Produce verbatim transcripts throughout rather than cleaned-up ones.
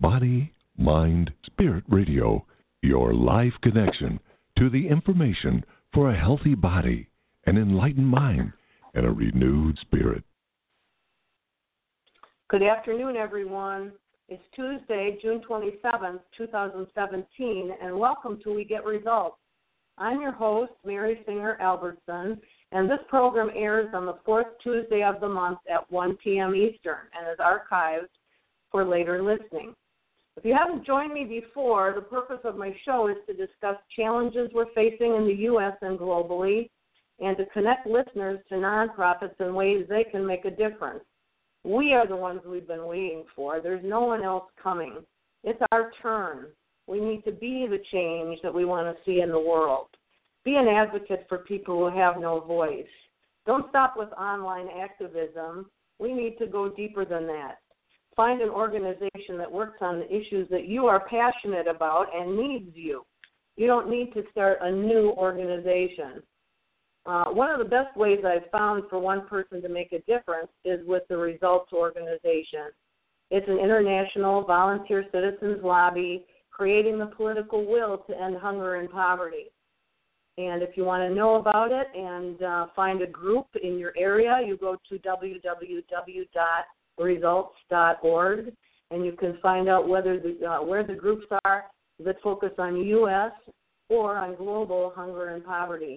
Body, Mind, Spirit Radio, your life connection to the information for a healthy body, an enlightened mind, and a renewed spirit. Good afternoon, everyone. It's Tuesday, June twenty-seventh, twenty seventeen, and welcome to We Get Results. I'm your host, Mary Singer Albertson, and this program airs on the fourth Tuesday of the month at one p.m. Eastern and is archived for later listening. If you haven't joined me before, the purpose of my show is to discuss challenges we're facing in the U S and globally, and to connect listeners to nonprofits in ways they can make a difference. We are the ones we've been waiting for. There's no one else coming. It's our turn. We need to be the change that we want to see in the world. Be an advocate for people who have no voice. Don't stop with online activism. We need to go deeper than that. Find an organization that works on the issues that you are passionate about and needs you. You don't need to start a new organization. Uh, one of the best ways I've found for one person to make a difference is with the Results Organization. It's an international volunteer citizens lobby creating the political will to end hunger and poverty. And if you want to know about it and uh, find a group in your area, you go to w w w dot results dot org, and you can find out whether the, uh, where the groups are that focus on U S or on global hunger and poverty.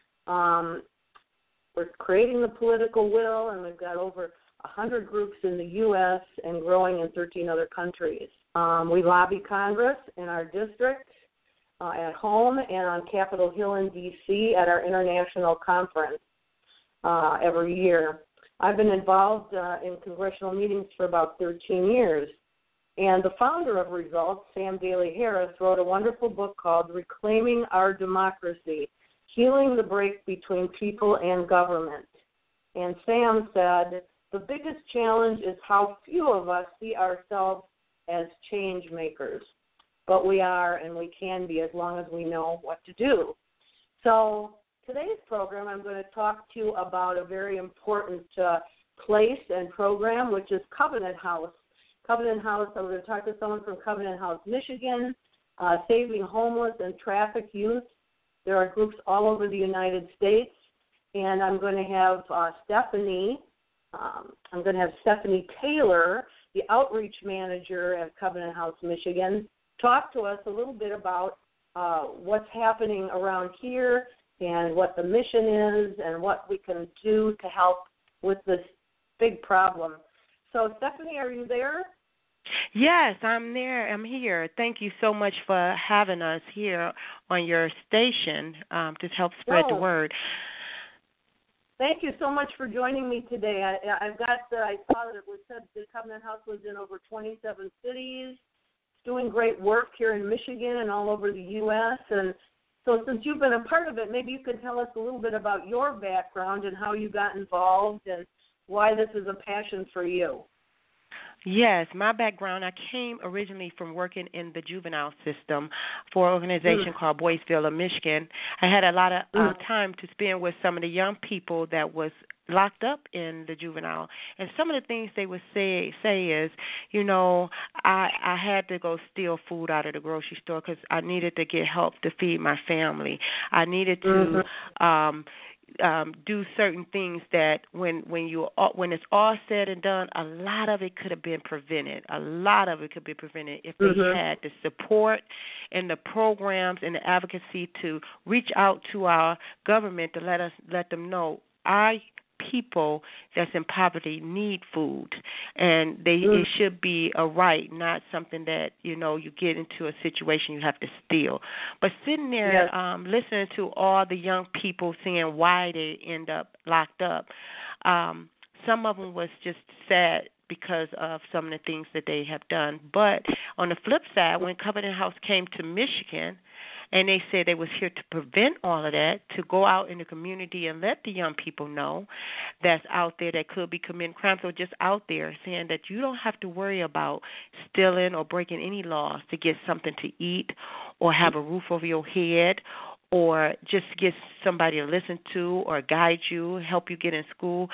Um, we're creating the political will, and we've got over one hundred groups in the U S and growing in thirteen other countries. Um, we lobby Congress in our district, uh, at home, and on Capitol Hill in D C at our international conference uh, every year. I've been involved uh, in congressional meetings for about thirteen years, and the founder of Results, Sam Daly Harris, wrote a wonderful book called Reclaiming Our Democracy, Healing the Break Between People and Government. And Sam said, the biggest challenge is how few of us see ourselves as change makers, but we are and we can be as long as we know what to do. So today's program, I'm going to talk to you about a very important uh, place and program, which is Covenant House. Covenant House, I'm going to talk to someone from Covenant House, Michigan, uh, Saving Homeless and Trafficked Youth. There are groups all over the United States, and I'm going to have uh, Stephanie, um, I'm going to have Stephanie Taylor, the outreach manager at Covenant House, Michigan, talk to us a little bit about uh, what's happening around here and what the mission is and what we can do to help with this big problem. So, Stephanie, are you there? Yes, I'm there. I'm here. Thank you so much for having us here on your station um, to help spread no. the word. Thank you so much for joining me today. I, I've got the, I saw that it was said the Covenant House was in over twenty-seven cities, doing great work here in Michigan and all over the U S. And so since you've been a part of it, maybe you could tell us a little bit about your background and how you got involved and why this is a passion for you. Yes, my background, I came originally from working in the juvenile system for an organization mm. called Boysville of Michigan. I had a lot of uh, mm. time to spend with some of the young people that was locked up in the juvenile. And some of the things they would say say is, you know, I, I had to go steal food out of the grocery store because I needed to get help to feed my family. I needed to mm-hmm. um Um, do certain things that when when you when it's all said and done, a lot of it could have been prevented. A lot of it could be prevented if they mm-hmm. had the support and the programs and the advocacy to reach out to our government to let us let them know our people that's in poverty need food, and they mm. it should be a right, not something that, you know, you get into a situation you have to steal. But sitting there yes. um, listening to all the young people saying why they end up locked up, um, some of them was just sad because of some of the things that they have done. But on the flip side, when Covenant House came to Michigan, and they said they was here to prevent all of that, to go out in the community and let the young people know that's out there that could be committing crimes, or just out there saying that you don't have to worry about stealing or breaking any laws to get something to eat or have a roof over your head or just get somebody to listen to or guide you, help you get in school.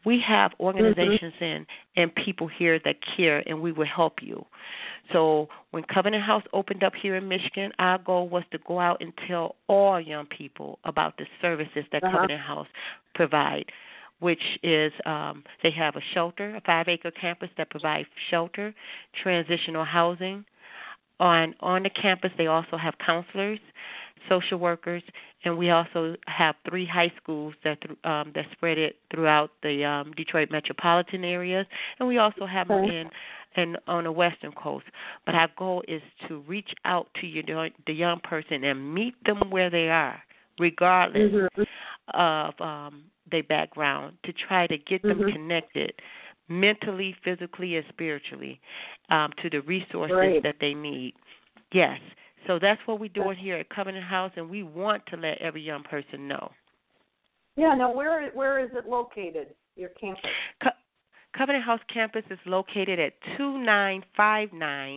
We have organizations mm-hmm. and, and people here that care, and we will help you. So when Covenant House opened up here in Michigan, our goal was to go out and tell all young people about the services that uh-huh. Covenant House provide, which is um, they have a shelter, a five-acre campus that provides shelter, transitional housing. On on the campus, they also have counselors, social workers, and we also have three high schools that um, that spread it throughout the um, Detroit metropolitan areas, and we also have them in and on the western coast. But our goal is to reach out to you, the young person, and meet them where they are, regardless mm-hmm. of um, their background, to try to get them mm-hmm. connected mentally, physically, and spiritually um, to the resources right. that they need. Yes. So that's what we're doing here at Covenant House, and we want to let every young person know. Yeah. Now, where where is it located, your campus? Co- Covenant House campus is located at two nine five nine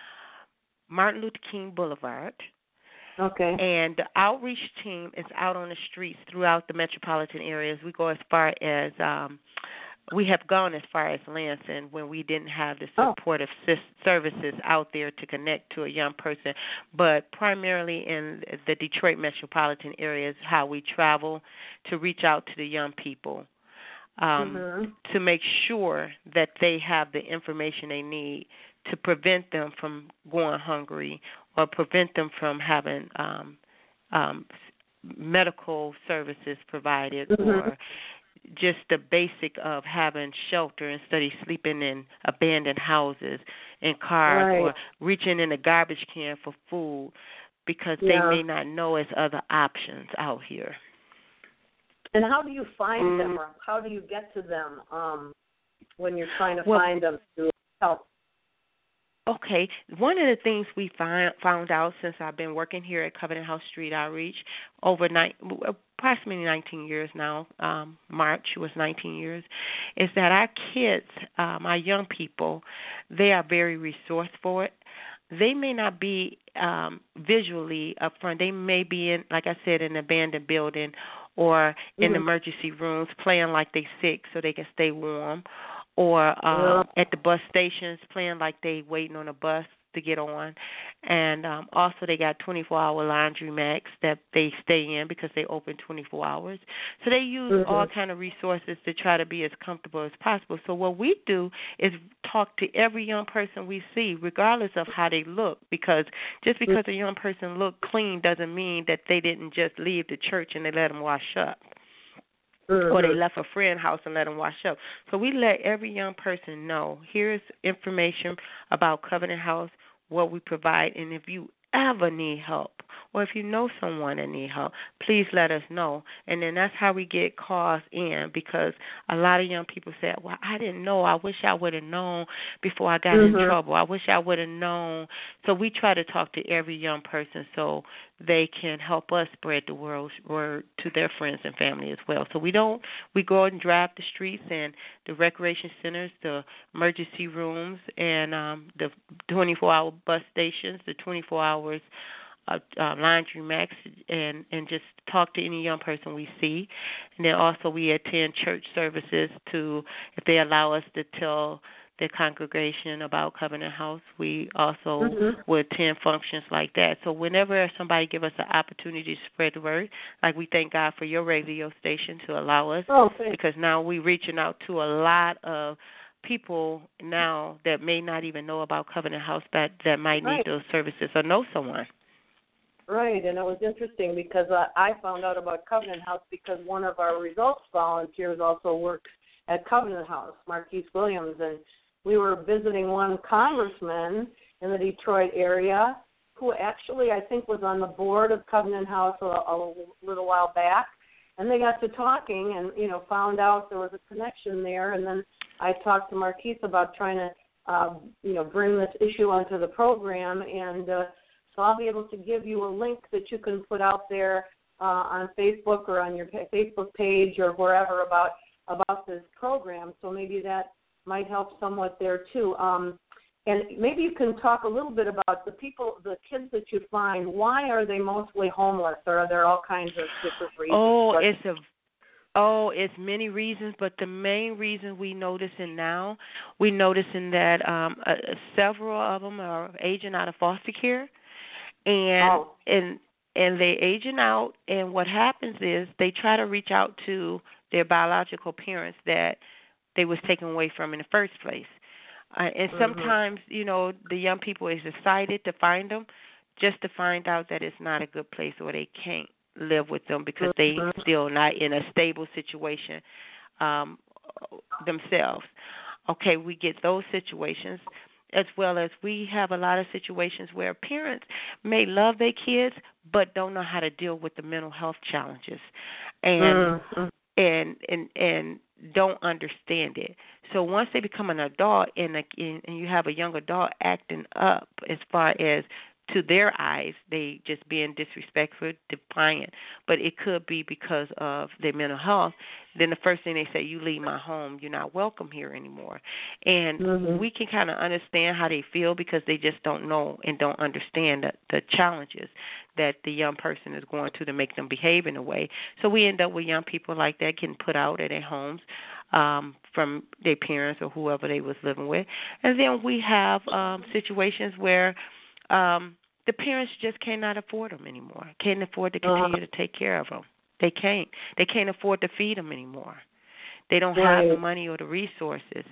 Martin Luther King Boulevard. Okay. And the outreach team is out on the streets throughout the metropolitan areas. We go as far as um, we have gone as far as Lansing when we didn't have the supportive oh. services out there to connect to a young person. But primarily in the Detroit metropolitan areas, how we travel to reach out to the young people um, mm-hmm. to make sure that they have the information they need to prevent them from going hungry or prevent them from having um, um, medical services provided mm-hmm. or just the basic of having shelter instead of sleeping in abandoned houses, in cars, right. or reaching in a garbage can for food because yeah. they may not know as other options out here. And how do you find mm. them, or how do you get to them um, when you're trying to well, find them to help? Okay, one of the things we find, found out since I've been working here at Covenant House Street Outreach over nine, approximately nineteen years now, um, March was nineteen years, is that our kids, um, our young people, they are very resourceful. They may not be um, visually up front. They may be in, like I said, in an abandoned building or in mm-hmm. emergency rooms playing like they sick so they can stay warm, or um, yeah. at the bus stations playing like they waiting on a bus to get on. And um, also they got twenty-four hour laundromats that they stay in because they open twenty-four hours. So they use mm-hmm. all kind of resources to try to be as comfortable as possible. So what we do is talk to every young person we see, regardless of how they look, because just because a young person look clean doesn't mean that they didn't just leave the church and they let them wash up. Mm-hmm. Or they left a friend house and let them wash up. So we let every young person know, here's information about Covenant House, what we provide, and if you ever need help or if you know someone that need help, please let us know. And then that's how we get calls in, because a lot of young people say, well, I didn't know. I wish I would have known before I got mm-hmm. in trouble. I wish I would have known. So we try to talk to every young person so they can help us spread the world's word to their friends and family as well. So we don't, we go and drive the streets and the recreation centers, the emergency rooms, and um, the twenty-four hour bus stations, the twenty-four hours uh, uh, laundromats, and, and just talk to any young person we see. And then also we attend church services to, if they allow us to tell the congregation about Covenant House, we also mm-hmm. will attend functions like that. So whenever somebody give us an opportunity to spread the word, like we thank God for your radio station to allow us, oh, because now we're reaching out to a lot of people now that may not even know about Covenant House that, that might right. need those services or know someone. Right, and it was interesting because uh, I found out about Covenant House because one of our results volunteers also works at Covenant House, Marquise Williams, and we were visiting one congressman in the Detroit area who actually I think was on the board of Covenant House a, a little while back, and they got to talking and, you know, found out there was a connection there, and then I talked to Marquise about trying to, uh, you know, bring this issue onto the program, and uh, so I'll be able to give you a link that you can put out there uh, on Facebook or on your Facebook page or wherever about about this program. So maybe that might help somewhat there too. Um, and maybe you can talk a little bit about the people, the kids that you find. Why are they mostly homeless, or are there all kinds of different reasons? Oh, What? it's a Oh, it's many reasons, but the main reason we noticing now, we noticing that um, uh, several of them are aging out of foster care, and Oh. and and they aging out, and what happens is they try to reach out to their biological parents that they was taken away from in the first place, uh, and Mhm. sometimes you know the young people is excited to find them, just to find out that it's not a good place or they can't live with them because they Mhm. still not in a stable situation um, themselves. Okay, we get those situations as well as we have a lot of situations where parents may love their kids but don't know how to deal with the mental health challenges and Mhm. and and and don't understand it. So once they become an adult and, a, and you have a young adult acting up as far as to their eyes, they just being disrespectful, defiant, but it could be because of their mental health. Then the first thing they say, you leave my home, you're not welcome here anymore. And Mhm. we can kind of understand how they feel because they just don't know and don't understand the, the challenges that the young person is going through to make them behave in a way. So we end up with young people like that getting put out of their homes um, from their parents or whoever they was living with. And then we have um, situations where um, the parents just cannot afford them anymore. Can't afford to continue Uh-huh. to take care of them. They can't. They can't afford to feed them anymore. They don't have Right. the money or the resources.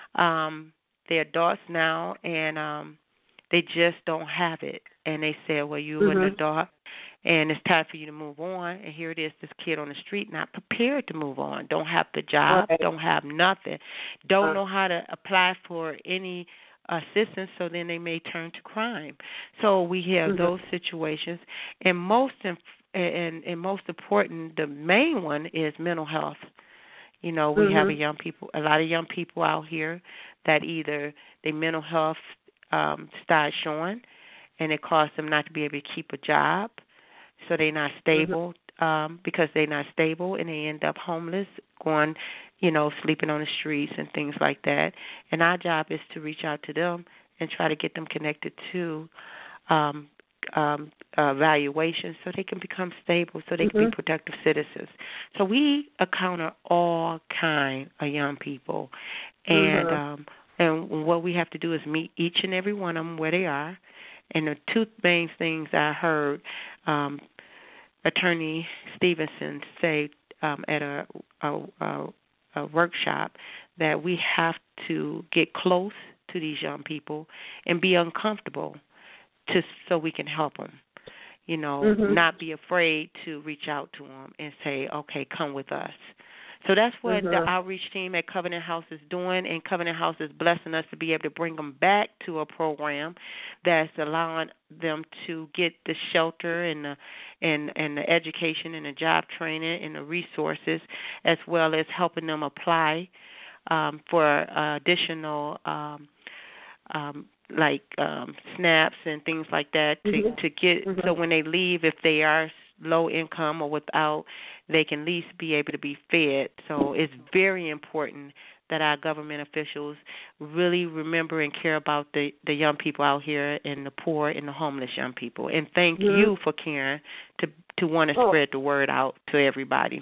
Um, they're adults now, and um, they just don't have it. And they say, well, you're an Mhm. adult, and it's time for you to move on. And here it is, this kid on the street not prepared to move on. Don't have the job, Right. don't have nothing, don't Uh, know how to apply for any assistance, so then they may turn to crime. So we have Mhm. those situations, and most and and, and most important, the main one is mental health. You know, we have a Mhm. young people, a lot of young people out here that either their mental health um, start showing, and it causes them not to be able to keep a job, so they're not Mhm. stable um, because they're not stable, and they end up homeless, going, you know, sleeping on the streets and things like that. And our job is to reach out to them and try to get them connected to um, um, uh, valuations so they can become stable, so they can be Mhm. productive citizens. So we encounter all kind of young people, and Mhm. um, and what we have to do is meet each and every one of them where they are. And the two main things I heard um, Attorney Stevenson say um, at a, a, a, a workshop that we have to get close to these young people and be uncomfortable to so we can help them. You know, Mhm. not be afraid to reach out to them and say, okay, come with us. So that's what the Mhm. outreach team at Covenant House is doing, and Covenant House is blessing us to be able to bring them back to a program that's allowing them to get the shelter and the and and the education and the job training and the resources, as well as helping them apply um, for uh, additional um, um, like um, snaps and things like that to Mhm. to get so Mhm. when they leave, if they are low income or without, they can at least be able to be fed. So it's very important that our government officials really remember and care about the, the young people out here and the poor and the homeless young people. And thank Mhm. you for caring to to want to Oh, spread the word out to everybody.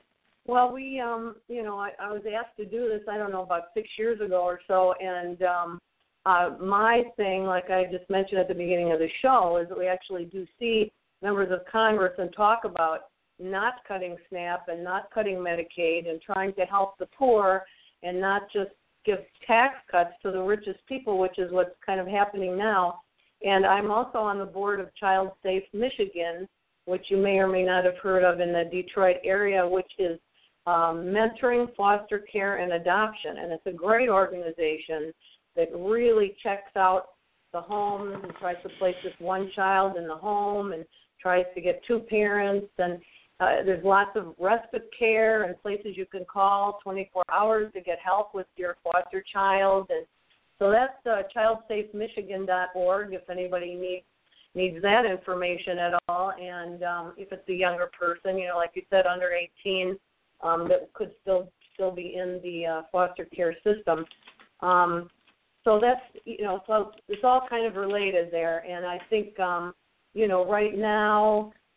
well, we, um, you know, I, I was asked to do this, I don't know, about six years ago or so, and um, uh, my thing, like I just mentioned at the beginning of the show, is that we actually do see members of Congress and talk about not cutting SNAP and not cutting Medicaid and trying to help the poor and not just give tax cuts to the richest people, which is what's kind of happening now. And I'm also on the board of Child Safe Michigan, which you may or may not have heard of in the Detroit area, which is um, mentoring, foster care, and adoption. And it's a great organization that really checks out the homes and tries to place this one child in the home and tries to get two parents. And uh, there's lots of respite care and places you can call twenty-four hours to get help with your foster child. And so that's uh, child safe michigan dot org if anybody needs needs that information at all. And um, if it's a younger person, you know, like you said, under eighteen, um, that could still still be in the uh, foster care system. Um, so that's, you know, so it's all kind of related there. And I think, um, you know, right now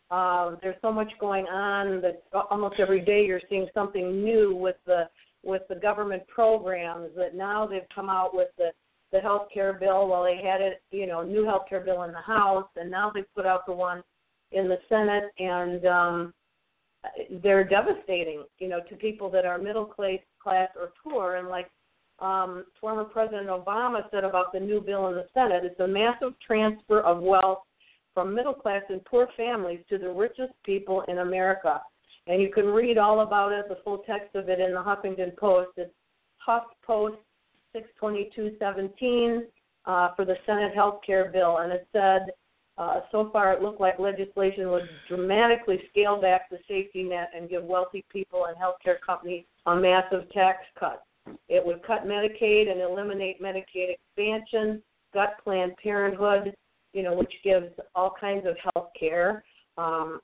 Uh, there's so much going on that almost every day you're seeing something new with the with the government programs. That now they've come out with the the health care bill. Well, they had it, you know, new health care bill in the House, and now they've put out the one in the Senate, and um, they're devastating, you know, to people that are middle class, class or poor. And like um, former President Obama said about the new bill in the Senate, it's a massive transfer of wealth from middle class and poor families to the richest people in America. And you can read all about it, the full text of it, in the Huffington Post. It's HuffPost six twenty-two seventeen uh, for the Senate health care bill. And it said, uh, so far it looked like legislation would dramatically scale back the safety net and give wealthy people and health care companies a massive tax cut. It would cut Medicaid and eliminate Medicaid expansion, gut Planned Parenthood, you know, which gives all kinds of health care um,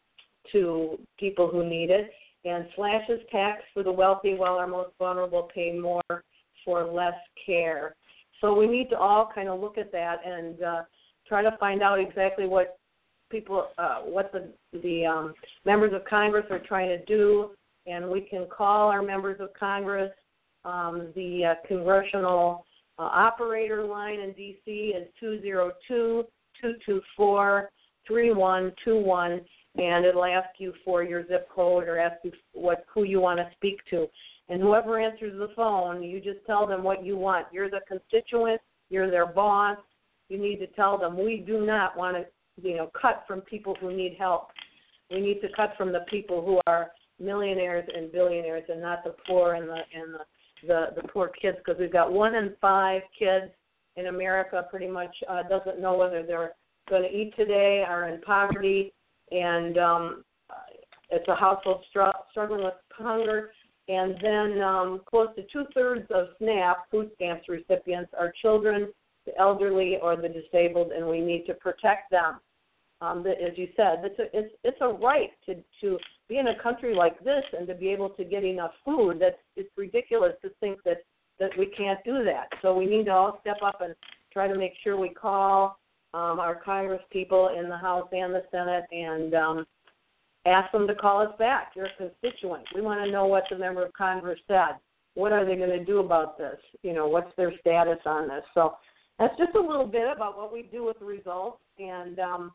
to people who need it, and slashes tax for the wealthy while our most vulnerable pay more for less care. So we need to all kind of look at that and uh, try to find out exactly what people, uh, what the, the um, members of Congress are trying to do, and we can call our members of Congress. Um, the uh, congressional uh, operator line in D C is two zero two, two two four, three one two one, and it'll ask you for your zip code or ask you what who you want to speak to. And whoever answers the phone, you just tell them what you want. You're the constituent. You're their boss. You need to tell them we do not want to, you know, cut from people who need help. We need to cut from the people who are millionaires and billionaires, and not the poor and the and the the, the poor kids. Because we've got one in five kids in America pretty much uh, doesn't know whether they're going to eat today, are in poverty, and um, it's a household str- struggling with hunger. And then um, close to two-thirds of SNAP, food stamps recipients, are children, the elderly, or the disabled, and we need to protect them. Um, as you said, it's a, it's, it's a right to, to be in a country like this and to be able to get enough food. That's, it's ridiculous to think that, that we can't do that. So we need to all step up and try to make sure we call um, our Congress people in the House and the Senate and um, ask them to call us back. You're a constituent. We want to know what the member of Congress said. What are they going to do about this? You know, what's their status on this? So that's just a little bit about what we do with the results. And um,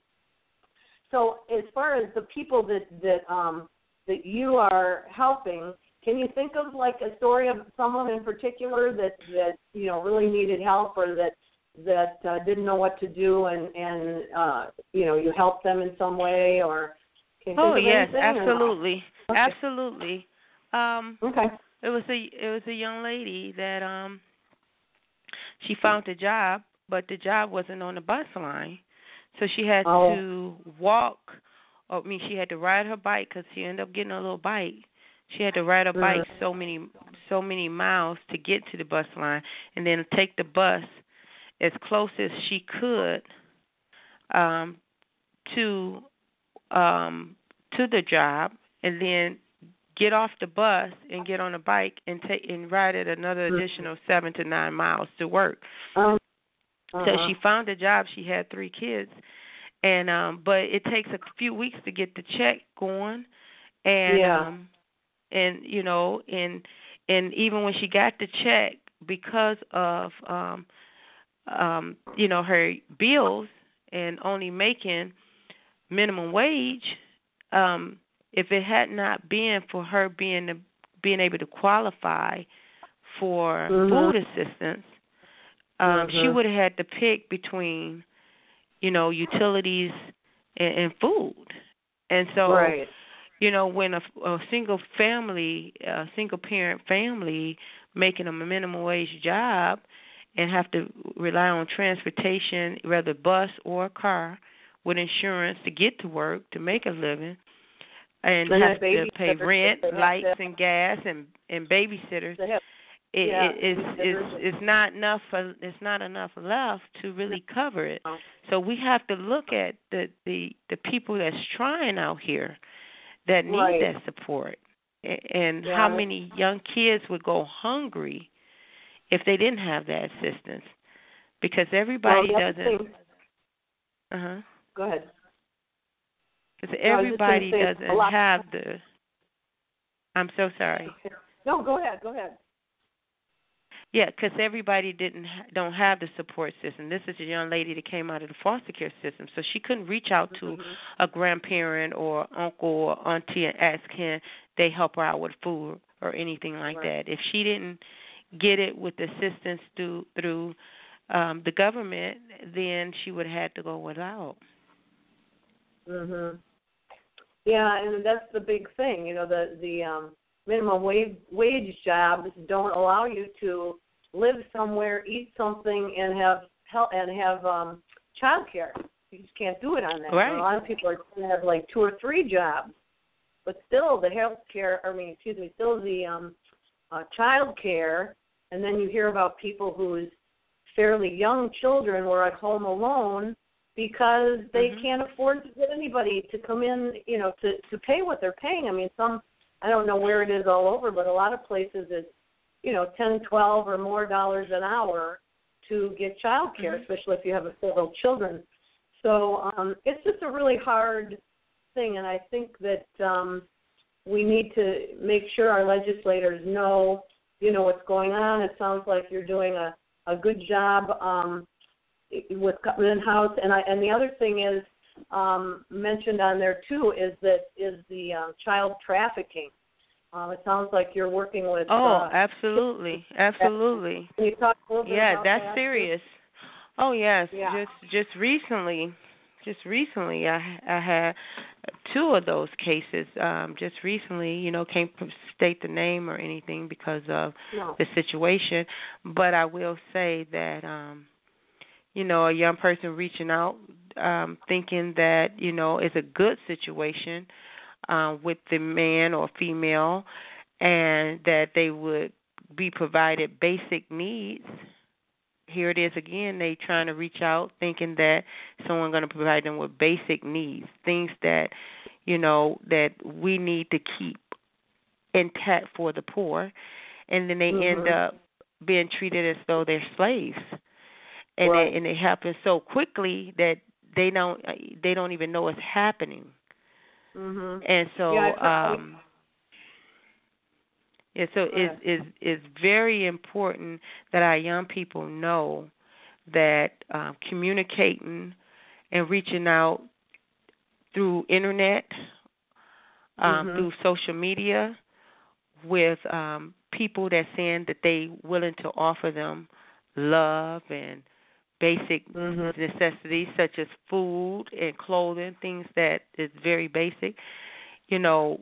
so as far as the people that that um, that you are helping, can you think of like a story of someone in particular that, that you know really needed help or that that uh, didn't know what to do and and uh, you know you helped them in some way or Oh yes, absolutely, okay. absolutely. Um, okay. It was a it was a young lady that um she found a job, but the job wasn't on the bus line, so she had oh. to walk. Or, I mean, she had to ride her bike because she ended up getting a little bike. She had to ride her bike mm-hmm. so many so many miles to get to the bus line, and then take the bus as close as she could um, to. Um, to the job, and then get off the bus and get on a bike and take and ride it another additional seven to nine miles to work. Um, uh-huh. So she found a job. She had three kids, and um, but it takes a few weeks to get the check going, and yeah. um, and you know, and and even when she got the check, because of um, um, you know, her bills and only making minimum wage, um, if it had not been for her being being able to qualify for mm-hmm. food assistance, um, mm-hmm. she would have had to pick between, you know, utilities and, and food. And so, right. you know, when a, a single family, a single parent family making a minimum wage job and have to rely on transportation, whether bus or car, with insurance to get to work, to make a living, and, and have to pay rent, lights, to, and gas, and and babysitters. Have, it, yeah, it, it's it's it's not enough. For, it's not enough left to really cover it. So we have to look at the the, the people that's trying out here that need right. that support, and, and yeah. how many young kids would go hungry if they didn't have that assistance, because everybody well, doesn't. Uh huh. Go ahead. because everybody no, doesn't have the. I'm so sorry. No, go ahead. Go ahead. Yeah, because everybody didn't don't have the support system. This is a young lady that came out of the foster care system, so she couldn't reach out to mm-hmm. a grandparent or uncle or auntie and ask can they help her out with food or anything like right. that. If she didn't get it with assistance through through um, the government, then she would have had to go without. Mhm. Yeah, and that's the big thing. You know, the the um, minimum wage wage jobs don't allow you to live somewhere, eat something, and have help and have um, child care. You just can't do it on that. Right. And a lot of people are going to have like two or three jobs, but still the health care. I mean, excuse me, still the um, uh, child care. And then you hear about people whose fairly young children were at home alone because they mm-hmm. can't afford to get anybody to come in, you know, to, to pay what they're paying. I mean, some, I don't know where it is all over, but a lot of places it's, you know, ten, twelve or more dollars an hour to get child care, mm-hmm. especially if you have several children. So um, it's just a really hard thing, and I think that um, we need to make sure our legislators know, you know, what's going on. It sounds like you're doing a, a good job um, with Government House, and I, and the other thing is um, mentioned on there too is that is the uh, child trafficking. Um, it sounds like you're working with. Oh, uh, absolutely, absolutely. Can you talk a little bit yeah, about that's that? serious. Oh yes, Yeah. just just recently, just recently, I I had two of those cases. Um, just recently, you know, can't state the name or anything because of no. the situation, but I will say that, um, you know, a young person reaching out, um, thinking that you know it's a good situation. Uh, with the man or female, and that they would be provided basic needs. Here it is again, they trying to reach out thinking that someone's going to provide them with basic needs, things that, you know, that we need to keep intact for the poor, and then they mm-hmm. end up being treated as though they're slaves. And, right. they, and it happens so quickly that they don't they don't even know it's happening. Mm-hmm. And so, yeah, um, yeah, so it's, it's, it's very important that our young people know that um, communicating and reaching out through internet, um, mm-hmm. through social media, with um, people that saying that they willing to offer them love and basic mm-hmm. necessities such as food and clothing, things that is very basic. You know,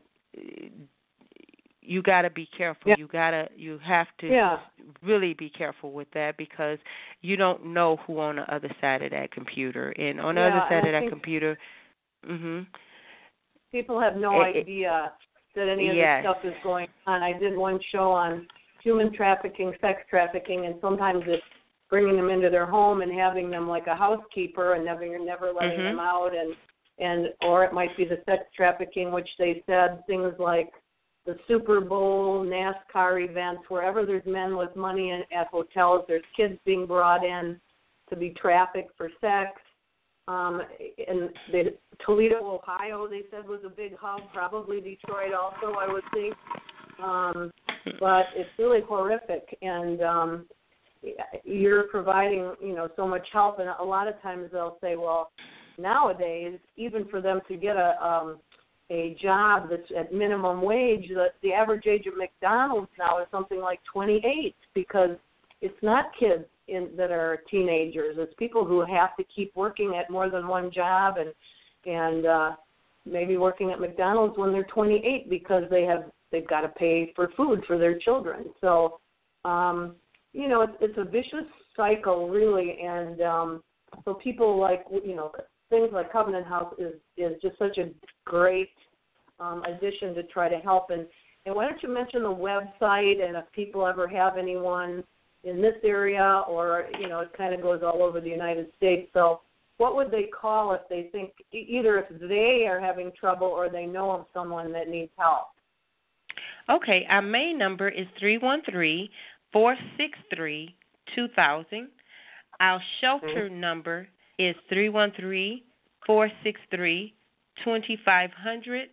you got to be careful. Yeah. You gotta, you have to yeah. really be careful with that because you don't know who on the other side of that computer. And on the yeah, other side of that computer, mhm. People have no it, idea that any of yes. this stuff is going on. I did one show on human trafficking, sex trafficking, and sometimes it's bringing them into their home and having them like a housekeeper and never never letting mm-hmm. them out, and and or it might be the sex trafficking, which they said things like the Super Bowl, NASCAR events, wherever there's men with money in, at hotels, there's kids being brought in to be trafficked for sex. Um, and the, Toledo, Ohio, they said was a big hub, probably Detroit also, I would think. Um, but it's really horrific, and um, you're providing, you know, so much help, and a lot of times they'll say, well, nowadays, even for them to get a um, a job that's at minimum wage, the, the average age of McDonald's now is something like twenty-eight because it's not kids in, that are teenagers. It's people who have to keep working at more than one job and and uh, maybe working at McDonald's when they're twenty-eight because they have they've got to pay for food for their children. So, um, you know, it's, it's a vicious cycle really, and um, so people like you know. things like Covenant House is, is just such a great um, addition to try to help. And, and why don't you mention the website, and if people ever have anyone in this area, or, you know, it kind of goes all over the United States. So what would they call if they think, either if they are having trouble or they know of someone that needs help? Okay, our main number is three one three, four six three, two thousand. Our shelter mm-hmm. number is three one three, four six three, twenty-five hundred.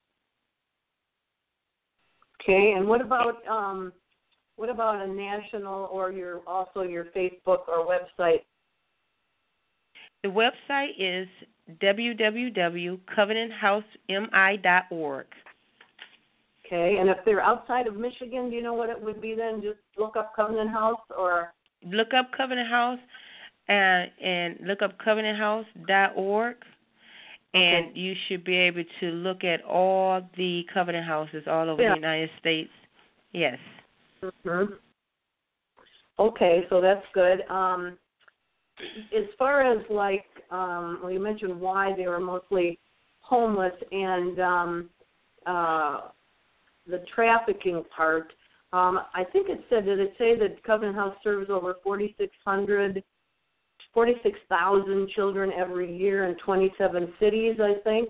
Okay, and what about um, what about a national or your also your Facebook or website? The website is w w w dot covenant house m i dot org. Okay, and if they're outside of Michigan, do you know what it would be then? Just look up Covenant House or? Look up Covenant House and, and look up covenant house dot org, and okay. you should be able to look at all the Covenant Houses all over yeah. the United States. Yes. Mm-hmm. Okay, so that's good. Um, as far as like, um, well, you mentioned why they were mostly homeless and um, uh, the trafficking part. Um, I think it said, did it say that Covenant House serves over forty-six hundred, forty-six thousand children every year in twenty-seven cities, I think?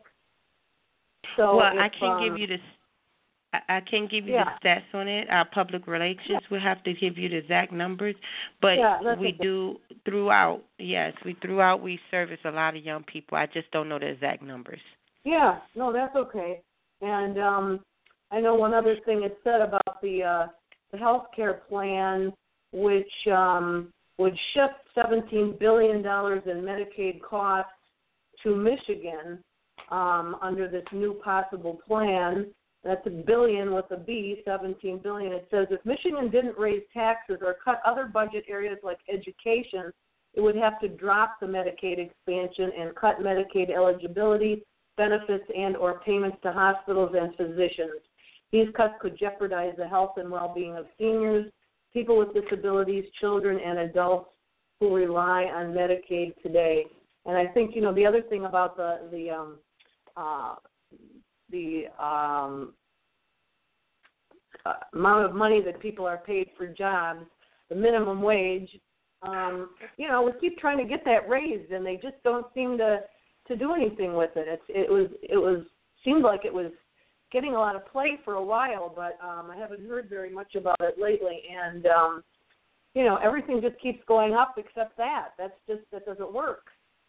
So well, if, I can't um, give you the I can't give you yeah. the stats on it. Our public relations will have to give you the exact numbers, but yeah, we okay. do throughout. Yes, we throughout we service a lot of young people. I just don't know the exact numbers. Yeah, no, that's okay. And um, I know one other thing it said about the uh, the health care plan, which um, would shift seventeen billion dollars in Medicaid costs to Michigan um, under this new possible plan. That's a billion with a B, seventeen billion. It says if Michigan didn't raise taxes or cut other budget areas like education, it would have to drop the Medicaid expansion and cut Medicaid eligibility, benefits, and or payments to hospitals and physicians. These cuts could jeopardize the health and well-being of seniors, people with disabilities, children, and adults who rely on Medicaid today. And I think, you know, the other thing about the, the um, uh, the um, uh, amount of money that people are paid for jobs, the minimum wage, um, you know, we keep trying to get that raised, and they just don't seem to, to do anything with it. It's, it was it was seemed like it was getting a lot of play for a while, but um, I haven't heard very much about it lately. And um, you know, everything just keeps going up except that. That's just that doesn't work.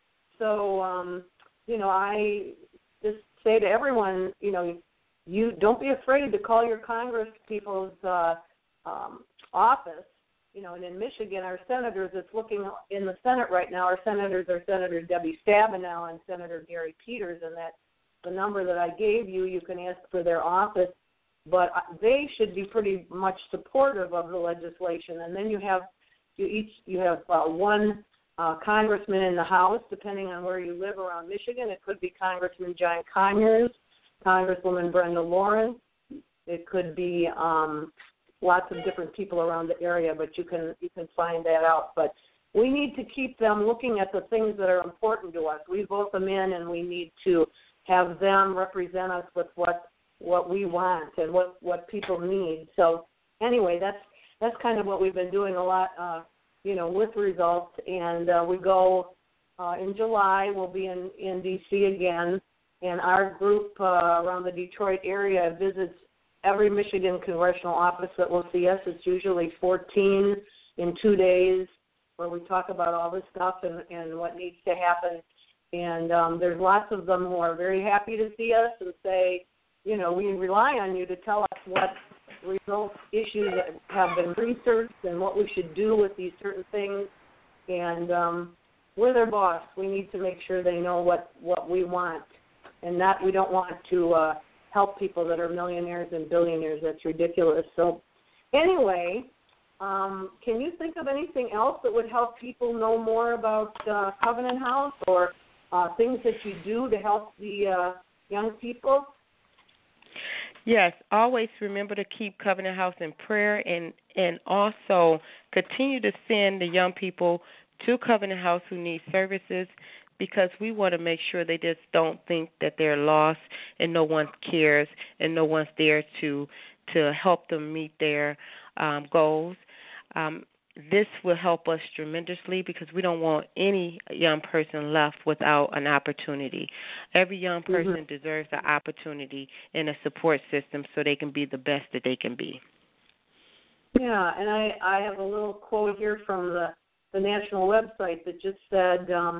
So um, you know, I just say to everyone, you know, you don't be afraid to call your Congress people's uh, um, office. You know, and in Michigan, our senators, it's looking in the Senate right now, our senators are Senator Debbie Stabenow and Senator Gary Peters, and that the number that I gave you, you can ask for their office, but they should be pretty much supportive of the legislation. And then you have you each you have uh, one uh, congressman in the House, depending on where you live around Michigan. It could be Congressman John Conyers, Congresswoman Brenda Lawrence. It could be um, lots of different people around the area, but you can you can find that out. But we need to keep them looking at the things that are important to us. We vote them in, and we need to have them represent us with what what we want and what, what people need. So anyway, that's that's kind of what we've been doing a lot, uh, you know, with results. And uh, we go uh, in July. We'll be in, in D C again, and our group uh, around the Detroit area visits every Michigan congressional office that will see us. It's usually fourteen in two days where we talk about all this stuff and, and what needs to happen. And um, there's lots of them who are very happy to see us and say, you know, we rely on you to tell us what results issues have been researched and what we should do with these certain things. And um, we're their boss. We need to make sure they know what, what we want. And not we don't want to uh, help people that are millionaires and billionaires. That's ridiculous. So anyway, um, can you think of anything else that would help people know more about uh, Covenant House or Uh, things that you do to help the uh, young people? Yes, always remember to keep Covenant House in prayer, and, and also continue to send the young people to Covenant House who need services, because we want to make sure they just don't think that they're lost and no one cares and no one's there to to help them meet their um, goals. Um, This will help us tremendously because we don't want any young person left without an opportunity. Every young person mm-hmm. deserves an opportunity and a support system so they can be the best that they can be. Yeah, and I, I have a little quote here from the, the national website that just said, um,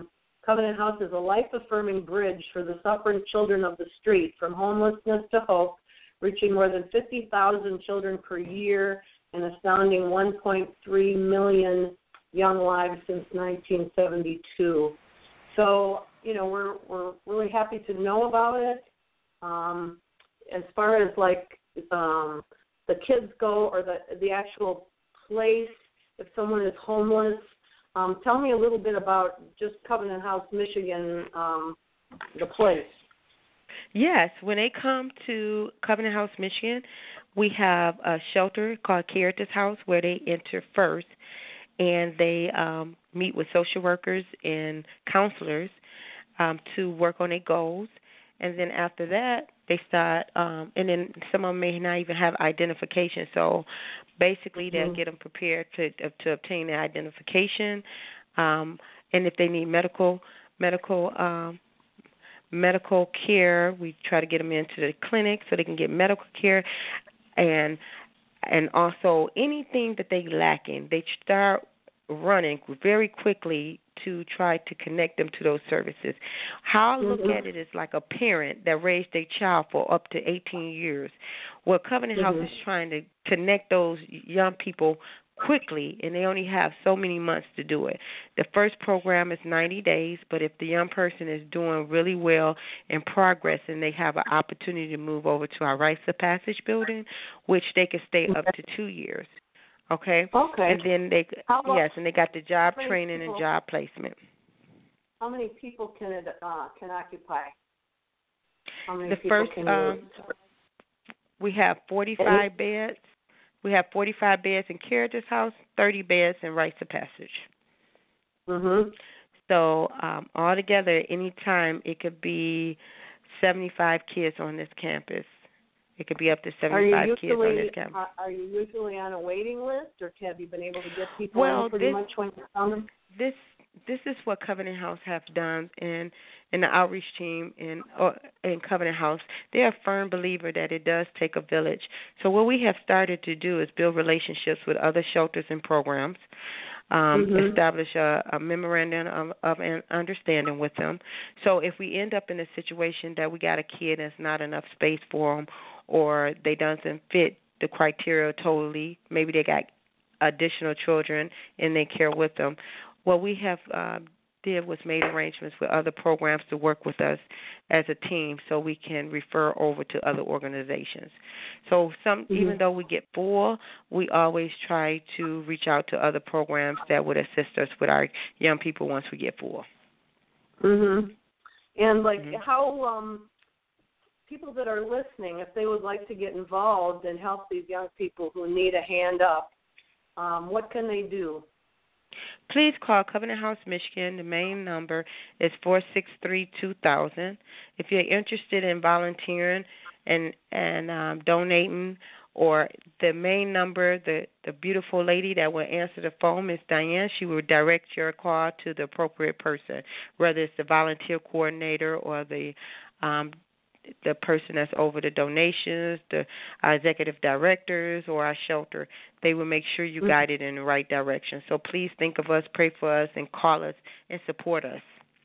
Covenant House is a life-affirming bridge for the suffering children of the street, from homelessness to hope, reaching more than fifty thousand children per year, an astounding one point three million young lives since nineteen seventy-two. So, you know, we're we're really happy to know about it. Um, as far as like um, the kids go, or the the actual place, if someone is homeless, um, tell me a little bit about just Covenant House, Michigan, um, the place. Yes, when they come to Covenant House, Michigan, we have a shelter called Caritas House where they enter first, and they um, meet with social workers and counselors um, to work on their goals. And then after that, they start, um, and then some of them may not even have identification. So basically, they'll mm-hmm. get them prepared to to obtain their identification, um, and if they need medical medical um, medical care, we try to get them into the clinic so they can get medical care, and and also anything that they lack in, they start running very quickly to try to connect them to those services. How I look mm-hmm. at it is like a parent that raised their child for up to eighteen years. Well, Covenant mm-hmm. House is trying to connect those young people quickly, and they only have so many months to do it. The first program is ninety days, but if the young person is doing really well in progress, and they have an opportunity to move over to our Rites of Passage building, which they can stay up to two years. Okay. Okay. And then they How about, yes, and they got the job how training people, and job placement. How many people can it uh, can occupy? How many the people first can um, we have forty-five and, beds. We have forty-five beds in Caritas House, thirty beds in Rites of Passage. Mhm. So um, altogether, any time it could be seventy-five kids on this campus. It could be up to seventy-five usually, kids on this campus. Are, are you usually on a waiting list, or have you been able to get people well, in pretty this, much when you come? This this is what Covenant House have done, and in the outreach team in uh, in Covenant House, they're a firm believer that it does take a village. So what we have started to do is build relationships with other shelters and programs. Um, mm-hmm. Establish a, a memorandum of, of an understanding with them. So if we end up in a situation that we got a kid that's not enough space for them, or they doesn't fit the criteria totally, maybe they got additional children and they care with them, what we have uh, did was made arrangements with other programs to work with us as a team so we can refer over to other organizations. So some, mm-hmm. even though we get full, we always try to reach out to other programs that would assist us with our young people once we get full. Mhm. And like mm-hmm. how um, people that are listening, if they would like to get involved and help these young people who need a hand up, um, what can they do? Please call Covenant House, Michigan. The main number is four six three, two thousand. If you're interested in volunteering and and um, donating, or the main number, the, the beautiful lady that will answer the phone, Miss Diane, she will direct your call to the appropriate person, whether it's the volunteer coordinator or the um, the person that's over the donations, the uh, executive directors, or our shelter. They will make sure you guide it in the right direction. So please think of us, pray for us, and call us and support us.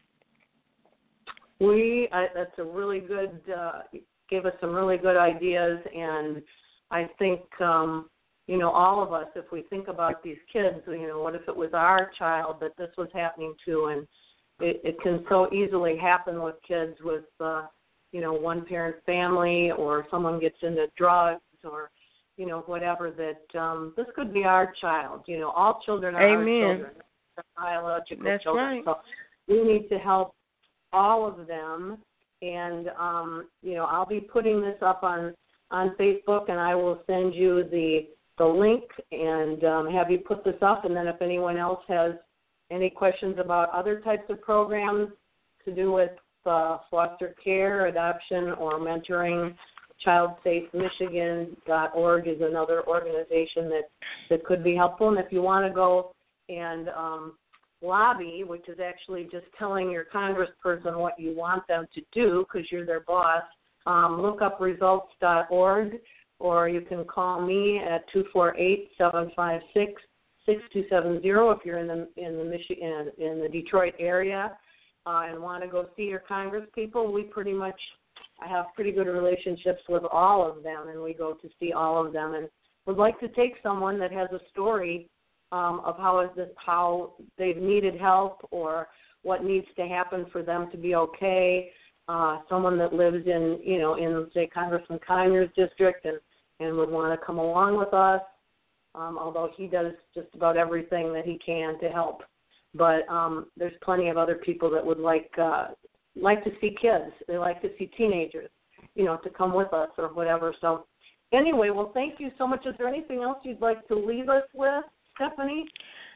We uh, that's a really good, uh, gave us some really good ideas, and I think, um, you know, all of us, if we think about these kids, you know, what if it was our child that this was happening to, and it, it can so easily happen with kids with, uh, you know, one-parent family, or someone gets into drugs, or, you know, whatever, that um, this could be our child. You know, all children are Amen. our children. They're biological That's children. right. So we need to help all of them. And, um, you know, I'll be putting this up on, on Facebook, and I will send you the the link and um, have you put this up. And then if anyone else has any questions about other types of programs to do with Uh, foster care, adoption, or mentoring, child safe michigan dot org is another organization that, that could be helpful. And if you want to go and um, lobby, which is actually just telling your congressperson what you want them to do because you're their boss, um, look up results dot org, or you can call me at two four eight, seven five six, six two seven zero if you're in the in the Michigan in the Detroit area. uh, and want to go see your Congress people, we pretty much have pretty good relationships with all of them, and we go to see all of them, and would like to take someone that has a story um, of how is this, how they've needed help or what needs to happen for them to be okay. Uh, someone that lives in, you know, in, say, Congressman Conyers' district and, and would want to come along with us, um, although he does just about everything that he can to help. But um, there's plenty of other people that would like uh, like to see kids. They like to see teenagers, you know, to come with us or whatever. So anyway, well, thank you so much. Is there anything else you'd like to leave us with, Stephanie?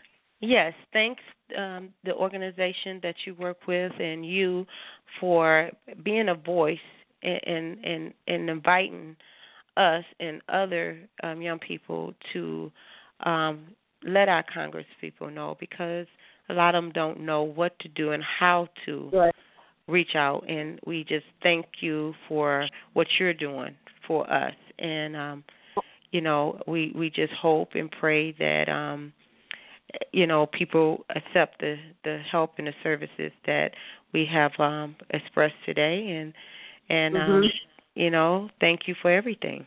Yes, thanks um, the organization that you work with and you for being a voice and and, and inviting us and other um, young people to um, let our Congress people know, because a lot of them don't know what to do and how to Right. reach out. And we just thank you for what you're doing for us. And, um, you know, we, we just hope and pray that, um, you know, people accept the, the help and the services that we have um, expressed today. And, and mm-hmm. um, you know, thank you for everything.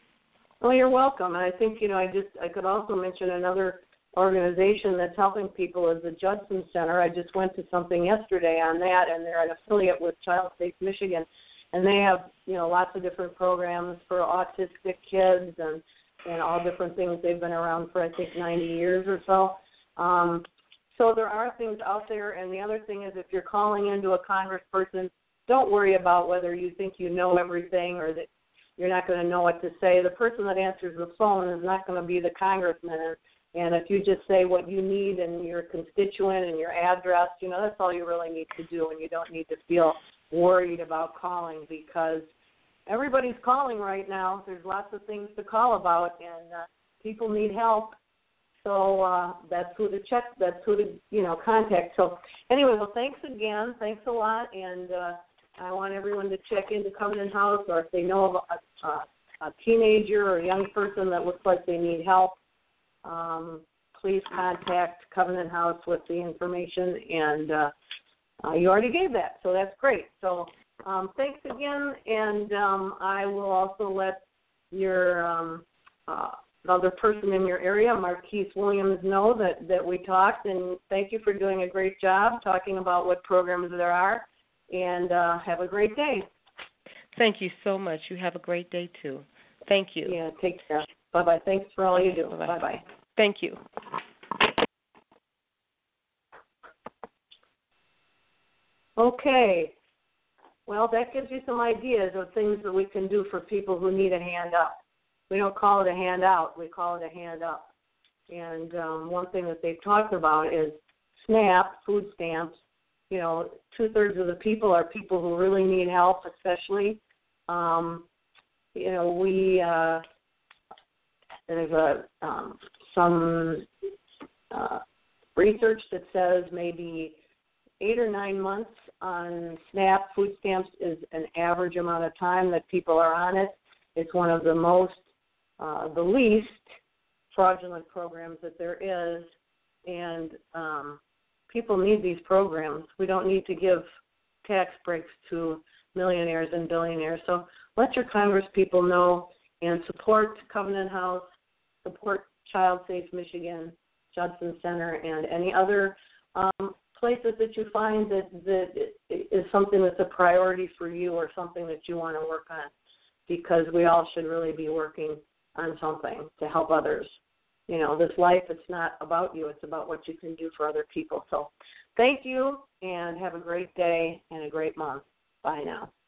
Well, you're welcome. And I think, you know, I just I could also mention another organization that's helping people is the Judson Center. I just went to something yesterday on that, and they're an affiliate with Child Safe Michigan, and they have, you know, lots of different programs for autistic kids and, and all different things. They've been around for, I think, ninety years or so. Um, so there are things out there, and the other thing is if you're calling into a congressperson, don't worry about whether you think you know everything or that you're not going to know what to say. The person that answers the phone is not going to be the congressman. And, and if you just say what you need and your constituent and your address, you know, that's all you really need to do, and you don't need to feel worried about calling, because everybody's calling right now. There's lots of things to call about, and uh, people need help. So uh, that's who to check. That's who to, you know, contact. So anyway, well, thanks again. Thanks a lot, and uh, I want everyone to check into Covenant House, or if they know of a, a, a teenager or a young person that looks like they need help, um, please contact Covenant House with the information, and uh, uh, you already gave that, so that's great. So um, thanks again, and um, I will also let your um, uh, other person in your area, Marquise Williams, know that, that we talked, and thank you for doing a great job talking about what programs there are, and uh, have a great day. Thank you so much. You have a great day, too. Thank you. Yeah, take care. Bye-bye. Thanks for all you do. Bye-bye. Bye-bye. Thank you. Okay. Well, that gives you some ideas of things that we can do for people who need a hand up. We don't call it a handout. We call it a hand up. And um, one thing that they've talked about is SNAP, food stamps. You know, two-thirds of the people are people who really need help, especially. Um, you know, we, uh, there's a um, some uh, research that says maybe eight or nine months on SNAP food stamps is an average amount of time that people are on it. It's one of the most, uh, the least fraudulent programs that there is, and um, people need these programs. We don't need to give tax breaks to millionaires and billionaires. So let your Congress people know and support Covenant House, support Child Safe Michigan, Judson Center, and any other um, places that you find that, that is something that's a priority for you or something that you want to work on, because we all should really be working on something to help others. You know, this life, it's not about you. It's about what you can do for other people. So thank you, and have a great day and a great month. Bye now.